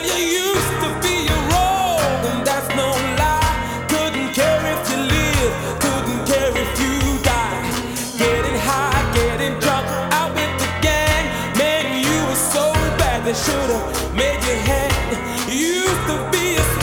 you used to be a road, and that's no lie. Couldn't care if you live, couldn't care if you die. Getting high, getting drunk, out with the gang. Man, you were so bad they should've made you hang. You used to be a